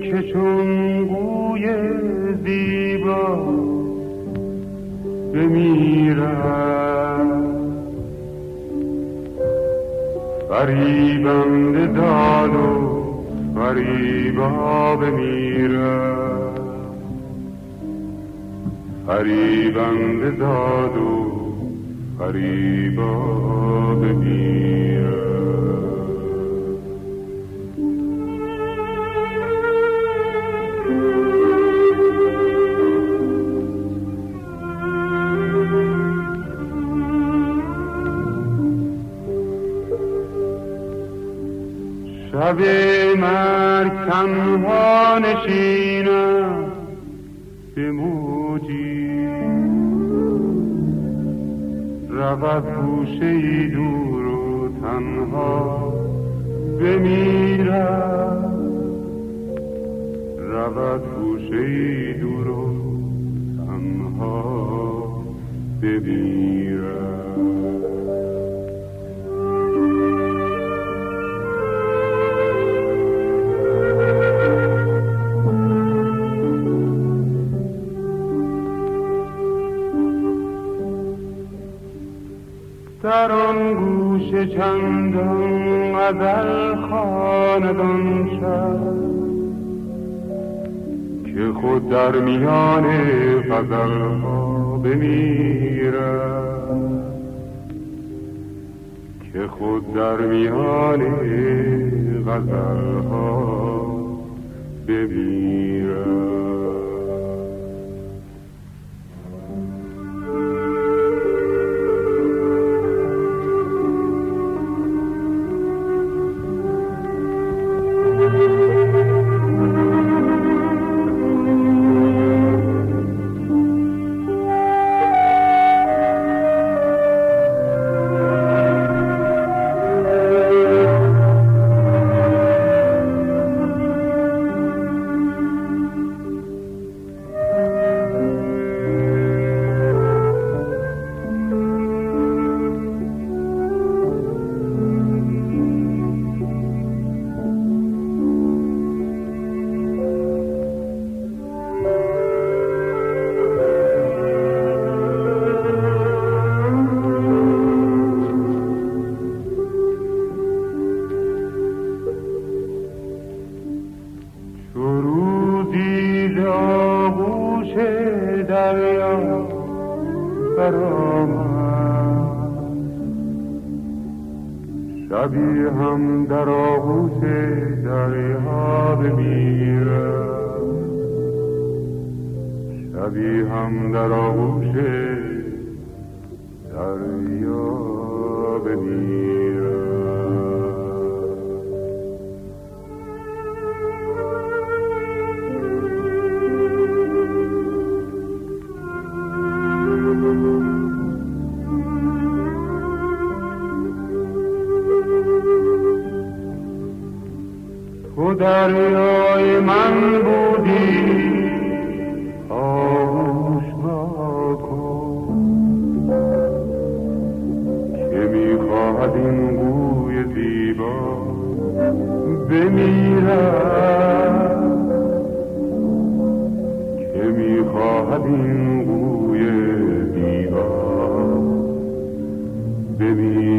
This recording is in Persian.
که چون گوی زیبا بمیرد، فریبنده داد و فریبا بمیرد، فریبنده داد و فریبا بمیرد. شب مرگ تنها نشینم به موجی، رود گوشه‌ای دور و تنها بمیرد، رود گوشه‌ای دور و تنها بمیرد. در آن گوشه چندان غزل خواندان شد که خود در میان غزلها بمیرد، که خود در میان غزلها بمیرد. شبی هم در آغوش دریا بمیرد، شبی هم در آغوش دریا بمیرد. تو دریای من بودی، آغوش را کن که میخواهد این گوی زیبا بمیرد، که میخواهد این گوی زیبا بمیرد.